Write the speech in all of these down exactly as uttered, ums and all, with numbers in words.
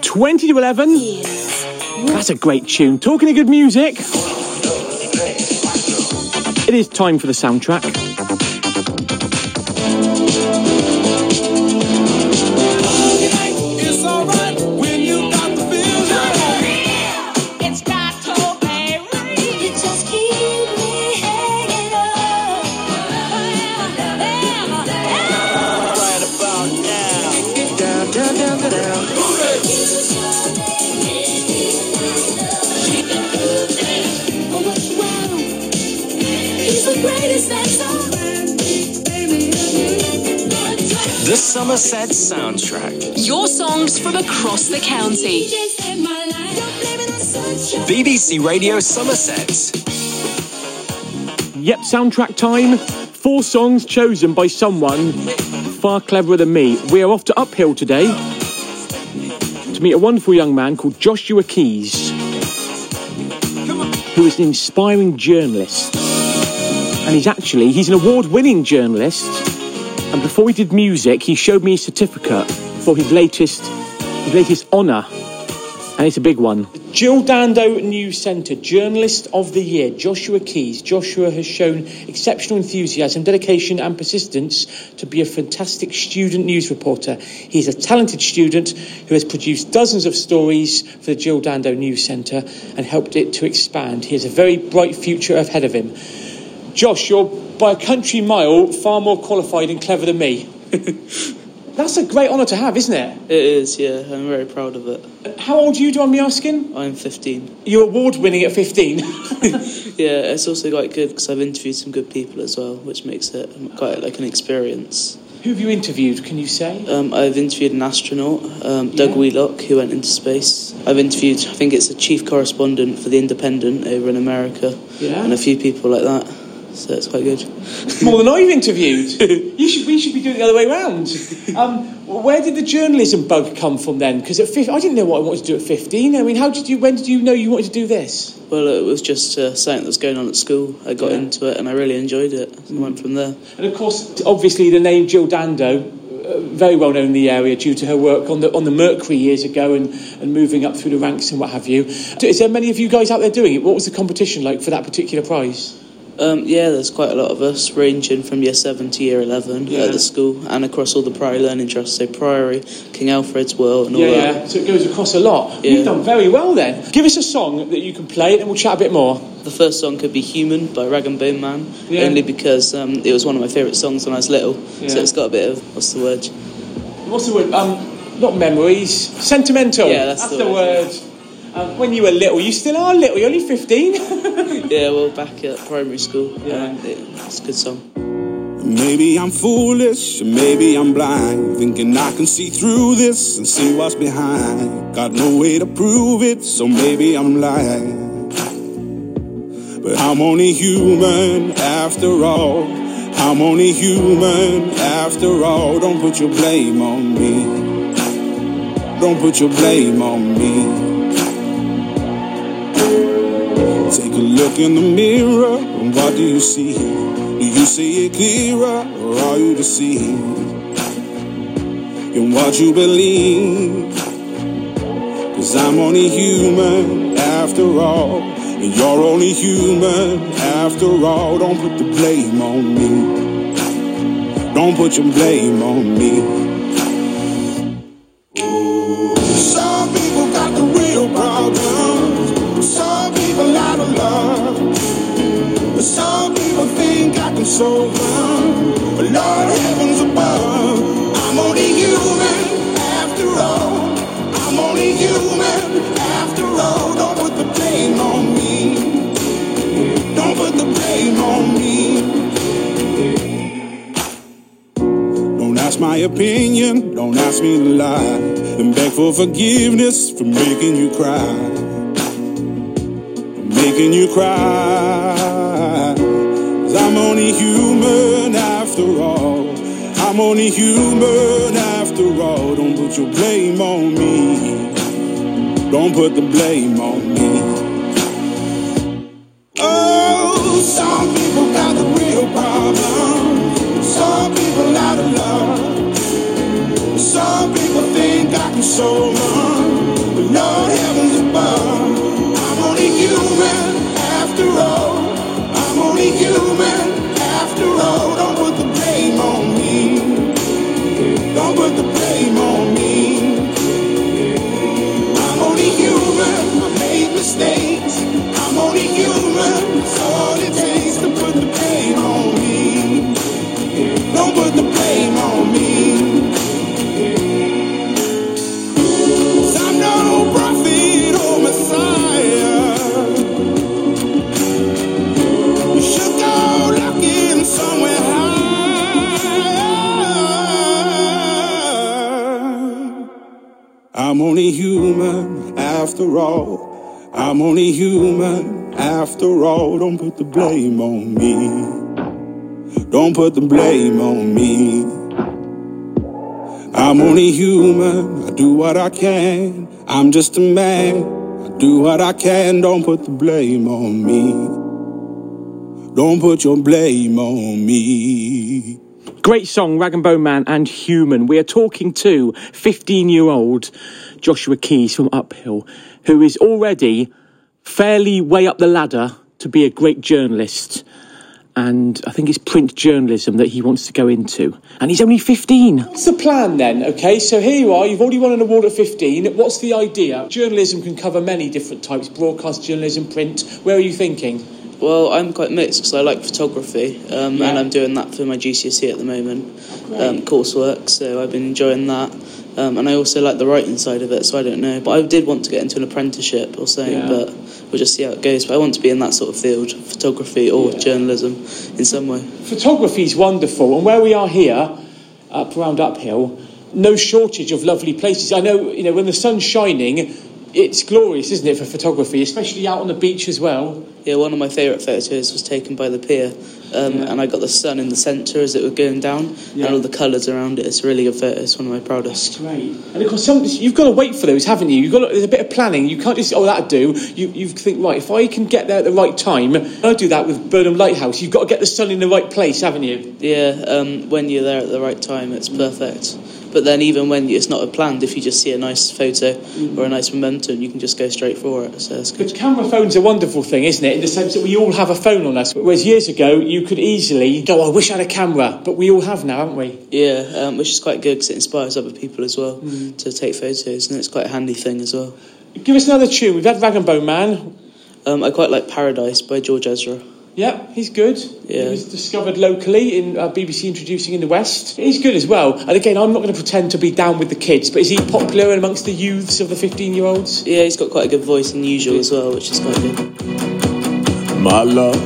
twenty to eleven. That's a great tune. Talking of good music, it is time for the soundtrack. It's alright when you got the feeling. It's got to be right. You just keep me hanging on. Right about now. Down, down, down, down, down. The Somerset Soundtrack. Your songs from across the county. B B C Radio Somerset. Yep, soundtrack time. Four songs chosen by someone far cleverer than me. We are off to Uphill today to meet a wonderful young man called Joshua Keys, who is an inspiring journalist. And he's actually, he's an award-winning journalist. And before he did music, he showed me a certificate for his latest, his latest honour. And it's a big one. Jill Dando News Centre, Journalist of the Year, Joshua Keys. Joshua has shown exceptional enthusiasm, dedication and persistence to be a fantastic student news reporter. He's a talented student who has produced dozens of stories for the Jill Dando News Centre and helped it to expand. He has a very bright future ahead of him. Josh, you're by a country mile far more qualified and clever than me. That's a great honour to have, isn't it? It is, yeah. I'm very proud of it. How old are you, do you want me asking? I'm fifteen. You're award-winning at fifteen? Yeah, it's also quite good because I've interviewed some good people as well, which makes it quite like an experience. Who have you interviewed, can you say? Um, I've interviewed an astronaut, um, Doug yeah. Wheelock, who went into space. I've interviewed, I think it's a chief correspondent for The Independent over in America, yeah. and a few people like that. So it's quite good. More than I've interviewed. You should. We should be doing it the other way around. Um, where did the journalism bug come from then? Because at fifteen, I didn't know what I wanted to do at fifteen. I mean, how did you? When did you know you wanted to do this? Well, it was just uh, something that was going on at school. I got yeah. into it and I really enjoyed it. So I went from there. And of course, obviously, the name Jill Dando, uh, very well known in the area due to her work on the on the Mercury years ago and, and moving up through the ranks and what have you. Is there many of you guys out there doing it? What was the competition like for that particular prize? Um, yeah, there's quite a lot of us, ranging from year seven to year eleven yeah. at the school and across all the Priory Learning Trusts, so Priory, King Alfred's Well and all yeah, that. Yeah, so it goes across a lot. Yeah. You've done very well then. Give us a song that you can play and we'll chat a bit more. The first song could be Human by Rag and Bone Man, yeah. only because um, it was one of my favourite songs when I was little, yeah. so it's got a bit of, what's the word? What's the word? Um, not memories, sentimental. Yeah, that's, that's the, the word. word. Um, when you were little, you still are little, you're only fifteen. Yeah, well, back at primary school, yeah. um, it, it's a good song. Maybe I'm foolish, maybe I'm blind, thinking I can see through this and see what's behind. Got no way to prove it, so maybe I'm lying. But I'm only human after all. I'm only human after all. Don't put your blame on me. Don't put your blame on me. Take a look in the mirror, and what do you see? Do you see it clearer, or are you deceived in what you believe? 'Cause I'm only human after all, and you're only human after all. Don't put the blame on me. Don't put your blame on me. Some people got the real problems. Some people out of love. Some people think I can solve them, but Lord heavens above, I'm only human after all. I'm only human after all. Don't put the blame on me. Don't put the blame on me. Don't ask my opinion, don't ask me to lie, and beg for forgiveness for making you cry. Making you cry. 'Cause I'm only human after all. I'm only human after all. Don't put your blame on me. Don't put the blame on me. Oh, some people got the real problem. Some people out of love. Some people think I can solve them, Lord heavens above. I'm only human after all. I'm only human after all. Don't put the blame on me. Don't put the blame on me. I'm only human. I made mistakes. I'm only human. It's all it takes to put the blame on me. Don't put the blame on me. 'Cause I'm no prophet or Messiah. You should go looking somewhere high. I'm only human after all. I'm only human after all. Don't put the blame on me. Don't put the blame on me. I'm only human. I do what I can. I'm just a man. I do what I can. Don't put the blame on me. Don't put your blame on me. Great song, Rag and Bone Man and Human. We are talking to fifteen-year-old Joshua Keys from Uphill, who is already fairly way up the ladder to be a great journalist. And I think it's print journalism that he wants to go into. And he's only fifteen. What's the plan then? Okay, so here you are. You've already won an award at fifteen. What's the idea? Journalism can cover many different types. Broadcast journalism, print. Where are you thinking? Well, I'm quite mixed because I like photography, um, Yeah. and I'm doing that for my G C S E at the moment, um, coursework, so I've been enjoying that. Um, and I also like the writing side of it, so I don't know. But I did want to get into an apprenticeship or something, Yeah. but we'll just see how it goes. But I want to be in that sort of field, photography or Yeah. journalism in some way. Photography's wonderful, and where we are here, up around Uphill, no shortage of lovely places. I know, you know, when the sun's shining, it's glorious, isn't it, for photography, especially out on the beach as well. Yeah, one of my favourite photos was taken by the pier, um, Yeah. and I got the sun in the centre as it was going down, Yeah. and all the colours around it. It's a really good photo. It's one of my proudest. Great. And of course, some, you've got to wait for those, haven't you? You've got to, there's a bit of planning. You can't just, oh, that'll do. You you think, right, if I can get there at the right time, I do that with Burnham Lighthouse. You've got to get the sun in the right place, haven't you? Yeah, um, when you're there at the right time, it's perfect. But then even when it's not planned, if you just see a nice photo or a nice momentum, you can just go straight for it. So it's good. But camera phone's a wonderful thing, isn't it? In the sense that we all have a phone on us. Whereas years ago, you could easily go, I wish I had a camera. But we all have now, haven't we? Yeah, um, which is quite good because it inspires other people as well to take photos, and it's quite a handy thing as well. Give us another tune. We've had Rag and Bone Man. Um, I quite like Paradise by George Ezra. Yep, he's good. Yeah. He was discovered locally in uh, B B C Introducing in the West. He's good as well. And again, I'm not going to pretend to be down with the kids, but is he popular amongst the youths of the fifteen-year-olds? Yeah, he's got quite a good voice and usual as well, which is quite good. My love,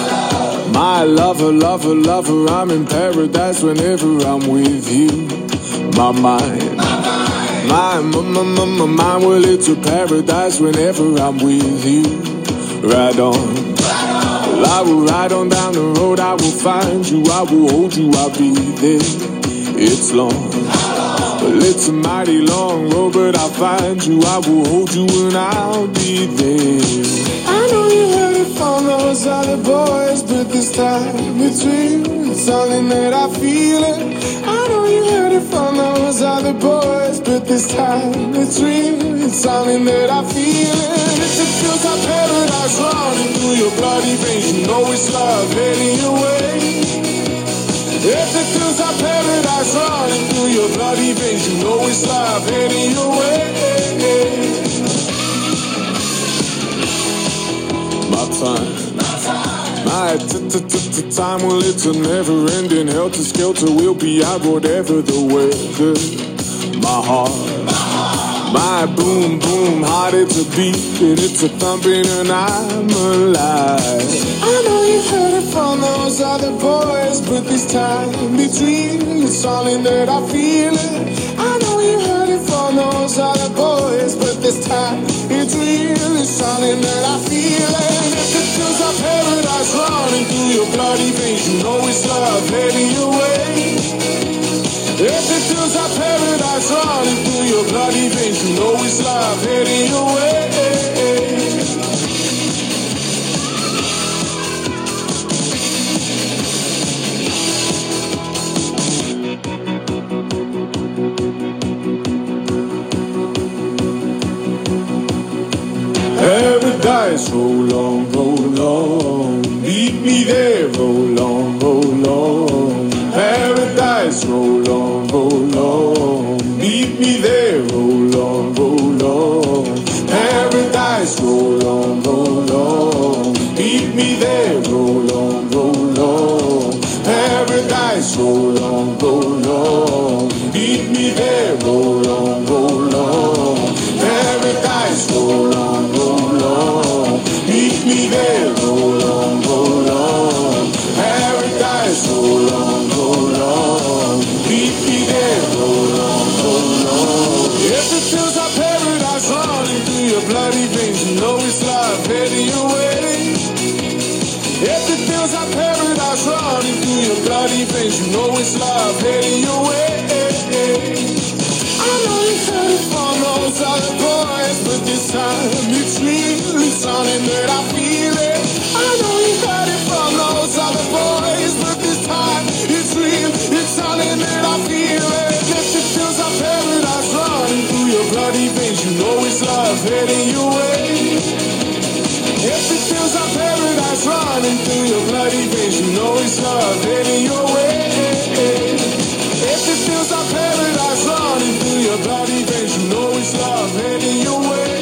my lover, lover, lover, I'm in paradise whenever I'm with you. My mind, my, my, my, my, my mind, well, it's a paradise whenever I'm with you. Ride on, well, I will ride on down the road, I will find you, I will hold you, I'll be there. It's long, well, it's a mighty long road, but I'll find you, I will hold you, and I'll be there. I know you heard it from those other boys, but this time it's real. It's something that I feel it. I know you heard it from those other boys, but this time it's real. It's something that I feel it. If it feels like paradise running through your bloody veins, you know it's love heading your way. If it feels like paradise running through your bloody veins, you know it's love heading your way. My time, my t-t-t-t-time, well, it's a never-ending helter-skelter. We'll be out whatever the weather. My heart, my boom-boom heart, it's a beating, it's a thumping, and I'm alive. I know you've heard it from those other boys, but this time it's real, it's something that I feel it. I know you heard it from those other boys, but this time it's real, it's something that I feel it. If it feels like paradise running through your bloody veins, you know it's love heading your way. If it feels like paradise running through your bloody veins, you know it's love heading your way. Paradise, roll on, roll on. Meet me there, roll on, roll on. Paradise, roll on, roll on. Meet me there, roll on, roll on. Paradise, roll on, roll on. Meet me there, roll on, roll on. Paradise, roll on, roll on. Meet me there, roll on, roll on. Paradise, roll on, roll on. Meet me there, roll on, roll on. Paradise, roll on, roll on. Meet me there, roll on, roll on. If it feels like paradise running through your bloody veins, you know it's love heading your way. If it feels like paradise running through your bloody veins, you know it's love heading your way. I know you've heard it from those other boys, but this time it's really something that I feel it. I know you've heard it from those other boys, but this time it's real, it's something that I feel it. If it feels like paradise running through your bloody veins, you know it's love heading your way. If it feels like paradise running through your bloody veins, you know it's love heading your way. If it feels like paradise running through your bloody veins, you know it's love heading your way.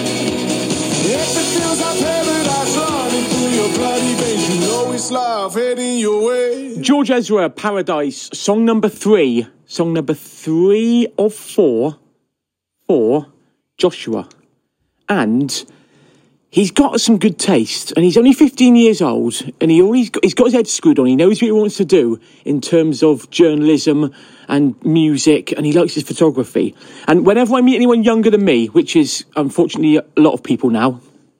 If it feels like paradise running through your bloody veins, you know it's love heading your way. George Ezra, Paradise, song number three. Song number three of four for Joshua. And he's got some good taste, and he's only fifteen years old, and he always got, he's got his head screwed on. He knows what he wants to do in terms of journalism and music, and he likes his photography. And whenever I meet anyone younger than me, which is unfortunately a lot of people now,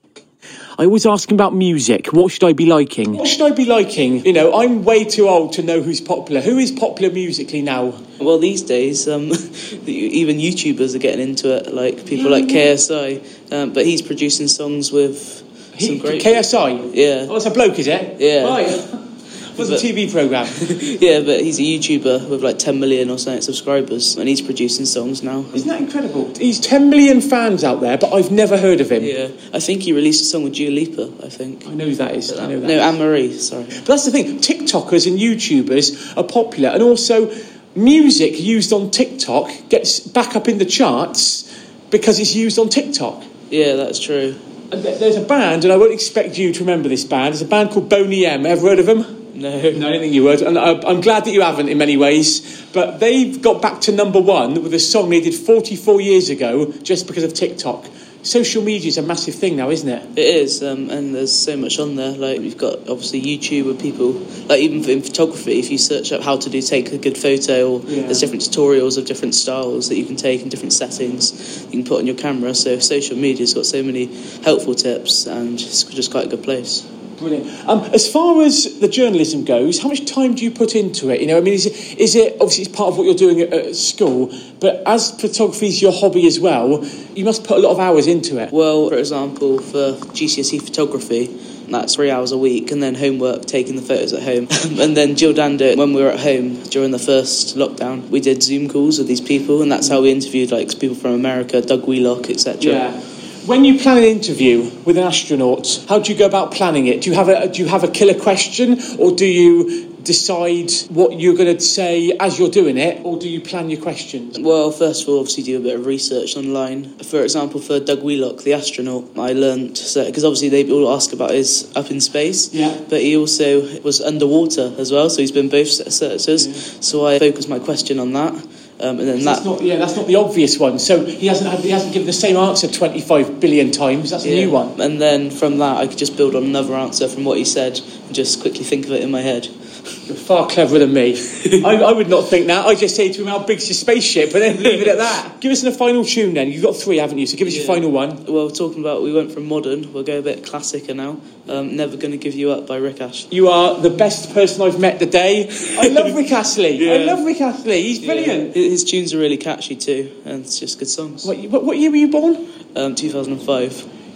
I always ask him about music. What should I be liking? What should I be liking? You know, I'm way too old to know who's popular. Who is popular musically now? Well, these days, um, even YouTubers are getting into it, like people like K S I. Um, but he's producing songs with He, some great... K S I? Yeah. Oh, it's a bloke, is it? Yeah. Right. What's a T V programme? Yeah, but he's a YouTuber with like ten million or something subscribers, and he's producing songs now. Isn't that incredible? He's ten million fans out there, but I've never heard of him. Yeah, I think he released a song with Dua Lipa, I think. I know who that is. I know that. No, Anne-Marie, sorry. But that's the thing, TikTokers and YouTubers are popular, and also music used on TikTok gets back up in the charts because it's used on TikTok. Yeah, that's true. And there's a band, and I won't expect you to remember this band. There's a band called Boney M. Ever heard of them? No. No, I don't think you would. And I'm glad that you haven't in many ways. But they've got back to number one with a song they did forty-four years ago just because of TikTok. Social media is a massive thing now, isn't it? It is, um, and there's so much on there. Like, you've got, obviously, YouTube where people... Like, even in photography, if you search up how to do take a good photo, or Yeah. there's different tutorials of different styles that you can take in different settings you can put on your camera. So social media's got so many helpful tips, and it's just quite a good place. Brilliant. Um, as far as the journalism goes, how much time do you put into it? You know, I mean, is it, is it obviously it's part of what you're doing at, at school, but as photography is your hobby as well, you must put a lot of hours into it. Well, for example, for G C S E photography, that's three hours a week, and then homework, taking the photos at home. And then Jill Dando, when we were at home during the first lockdown, we did Zoom calls with these people, and that's how we interviewed like people from America, Doug Wheelock, et cetera. Yeah. When you plan an interview with an astronaut, how do you go about planning it? Do you have a do you have a killer question, or do you decide what you're going to say as you're doing it, or do you plan your questions? Well, first of all, obviously do a bit of research online. For example, for Doug Wheelock, the astronaut, I learnt, because obviously they all ask about his up in space, Yeah. but he also was underwater as well, so he's been both searches. Yeah. So I focused my question on that. Um, and then That's that, not, yeah, that's not the obvious one. So he hasn't had, he hasn't given the same answer twenty-five billion times. That's a yeah. new one. And then from that, I could just build on another answer from what he said and just quickly think of it in my head. You're far cleverer than me. I, I would not think that. I just say to him, how big's your spaceship? And then leave it at that. Give us a final tune then. You've got three, haven't you? So give us Yeah. your final one. Well, talking about, we went from modern, we'll go a bit classicer now. Um, Never Gonna Give You Up by Rick Astley. You are the best person I've met today. I love Rick Astley. I Yeah. love Rick Astley. He's brilliant. Yeah. His tunes are really catchy too, and it's just good songs. What, what, what year were you born? Um, two thousand five.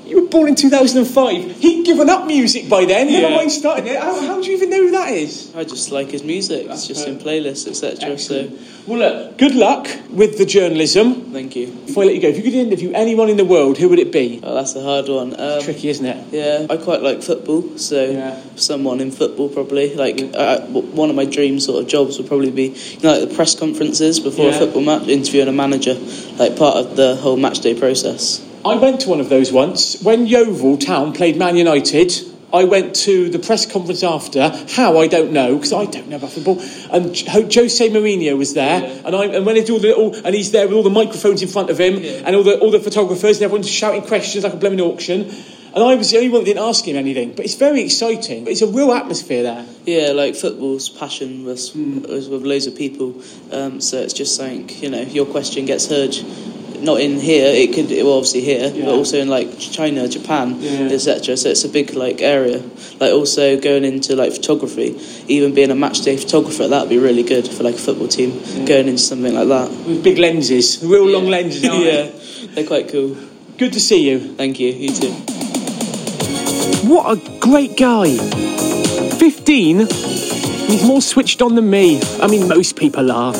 You were born in two thousand five. He'd given up music by then. Never Yeah. mind starting it. How, how do you even know who that is? I just like his music. It's just in playlists, et cetera. So, Well, look, good luck with the journalism. thank you. Before I let you go, if you could interview anyone in the world, who would it be? Oh, that's a hard one. Um, Tricky, isn't it? Yeah, I quite like football, so Yeah. someone in football probably. Like uh, one of my dream sort of jobs would probably be, you know, like the press conferences before Yeah. a football match, interviewing a manager, like part of the whole match day process. I went to one of those once. When Yeovil Town played Man United, I went to the press conference after. How, I don't know, because I don't know about football. And Jo- Jose Mourinho was there, Yeah. and I and when they do all the little, and he's there with all the microphones in front of him, Yeah. and all the all the photographers, and everyone's shouting questions like a blooming auction. And I was the only one that didn't ask him anything. But it's very exciting. It's a real atmosphere there. Yeah, like football's passion was, was with loads of people, um, so it's just saying, you know, your question gets heard. Not in here, it could well, obviously here, Yeah. but also in like China, Japan, Yeah. et cetera. So it's a big like area. Like also going into like photography, even being a match day photographer, that'd be really good for like a football team. Going into something like that. With big lenses, real long lenses. aren't they? Yeah, they're quite cool. Good to see you. Thank you. You too. What a great guy. fifteen? He's more switched on than me. I mean, most people are.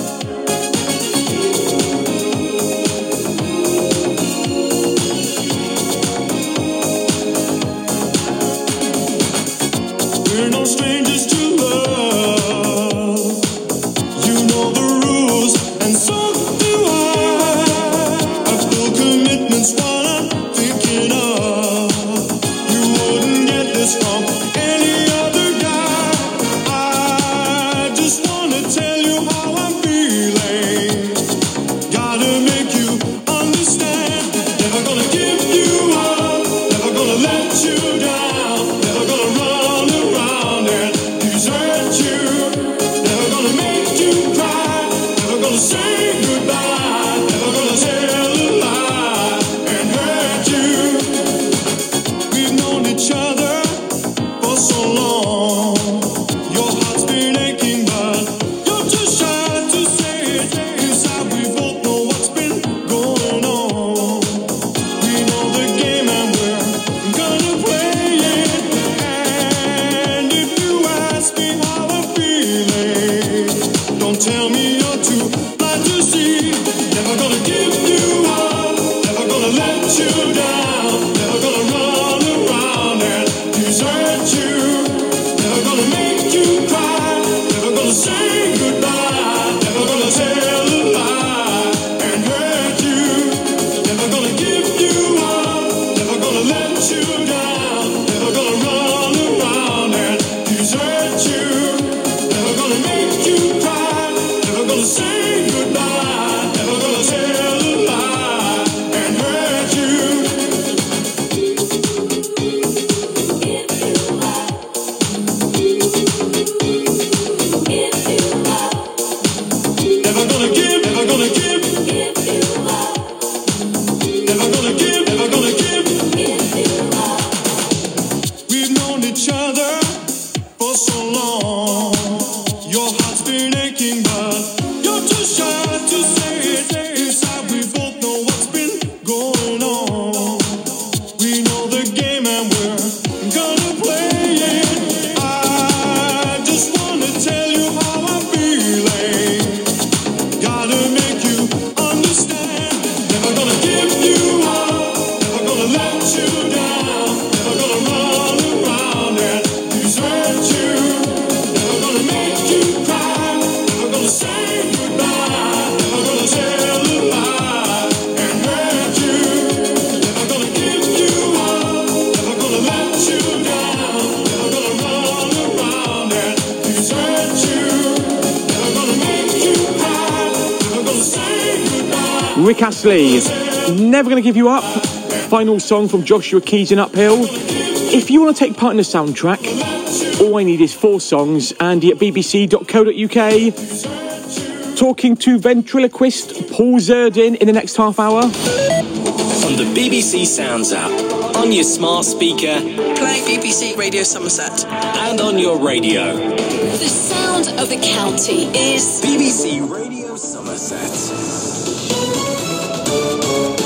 We're no strangers to love. You know the rules, and so do I. Our full commitment's what I'm thinking of. You wouldn't get this from any other guy. I just wanna tell you how I'm feeling. Gotta make you understand. Never gonna give you up. Never gonna let you down. Never gonna run around and desert you. Never gonna make you cry. Never gonna say goodbye. Never gonna tell a lie and hurt you. We've known each other for so long. Your heart's been aching, but you're too shy to say it. Inside we both know what's been going on. We know the game and we're gonna play it. And if you ask me how I'm feeling, don't tell me you're too blind to see. Never gonna give you up. Never gonna let you down. Never gonna run around and desert you. Never gonna make you cry. Never gonna say goodbye. Never gonna tell a lie and hurt you. Never gonna give you up. Never gonna let you down. Never gonna run around and desert you. Never gonna make you cry. Never gonna say goodbye. Never gonna tell a lie and hurt you. Never gonna give, never gonna give. Never gonna give, never gonna give. We've known each other for so long. Your heart's been aching, but you're too shy to say it. Inside we both know what's been going on. We know the game and we're gonna play it. I just wanna tell you how I'm feeling. Gotta make you understand. Never gonna give you up. Never gonna let you down. Never gonna run around and desert you. Never gonna make you cry. Never gonna say goodbye. Never gonna tell a lie and hurt you. Never gonna give you up. Never gonna let you down. Never gonna run around and desert you. Never gonna make you cry. Never gonna say goodbye. Rick Astley, Never Gonna Give You Up. Final song from Joshua Keys and Uphill. If you want to take part in the soundtrack, all I need is four songs. Andy at b b c dot co dot u k. Talking to ventriloquist Paul Zerdin in the next half hour. On the B B C Sounds app, on your smart speaker, Play B B C Radio Somerset. and on your radio. The sound of the county is B B C Radio Somerset.